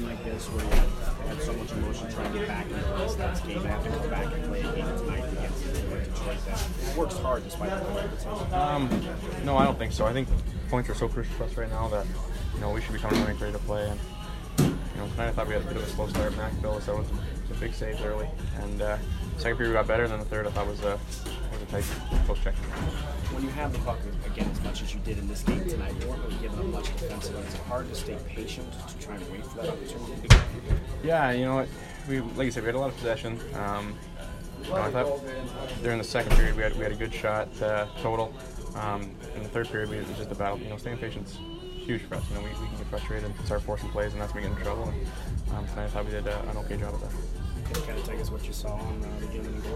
like this where you had so much emotion trying to get back into the Stats game and have to go back and play a game tonight against Detroit that works hard despite the way No, I don't think so. I think points are so crucial for us right now that we should be coming in ready to play. And tonight I thought we had a bit of a slow start. Mac built us out with some big saves early, and second period we got better, and then the third I thought was a tight close check. When you have the puck again as much as you did in this game tonight, you weren't really giving up much defensively. Is it hard to stay patient to try and wait for that opportunity? Yeah, like I said, we had a lot of possession. I thought during the second period we had a good shot total. In the third period it was just a battle. Staying patient is huge for us. We can get frustrated and start forcing plays, and that's when we get in trouble. And tonight I thought we did an okay job of that. Can you kind of take us what you saw on the game in the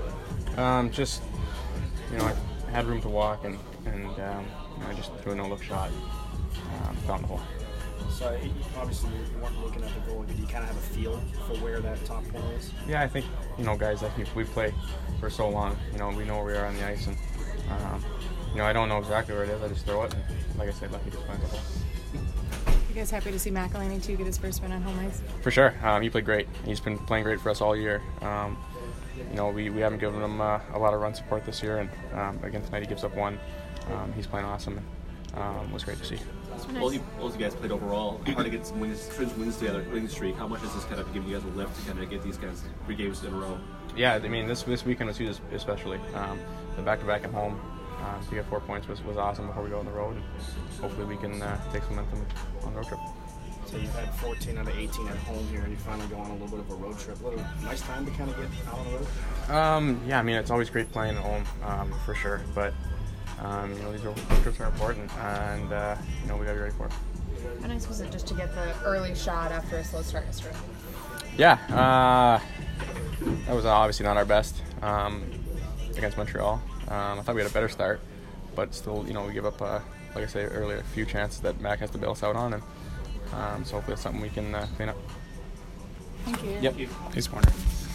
goal? I had room to walk, and I just threw a no-look shot, found the hole. So obviously you weren't looking at the goal. Did you kind of have a feel for where that top corner is? Yeah, I think guys like we play for so long. We know where we are on the ice, and I don't know exactly where it is. I just throw it, and like I said, lucky just finds the hole. You guys happy to see McElhinney too get his first win on home ice? For sure, he played great. He's been playing great for us all year. We haven't given him a lot of run support this year, and again tonight he gives up one. He's playing awesome, and it was great to see. All you guys played overall. Hard to get some wins together, winning streak. How much is this kind of giving you guys a lift to kind of get these guys 3 games in a row? Yeah, I mean this weekend was huge, especially the back-to-back at home. To get 4 points was awesome before we go on the road, and hopefully we can take some momentum on the road trip. So you've had 14 out of 18 at home here, and you finally go on a little bit of a road trip. A little nice time to kind of get out on the road? Yeah, I mean, it's always great playing at home, for sure. But, these road trips are important, and, we got to be ready for it. How nice was it just to get the early shot after a slow start yesterday? Yeah, that was obviously not our best against Montreal. I thought we had a better start, but still, we give up, like I said earlier, a few chances that Mac has to bail us out on, and so hopefully it's something we can clean up. Thank you. Yep. Thanks, Warner.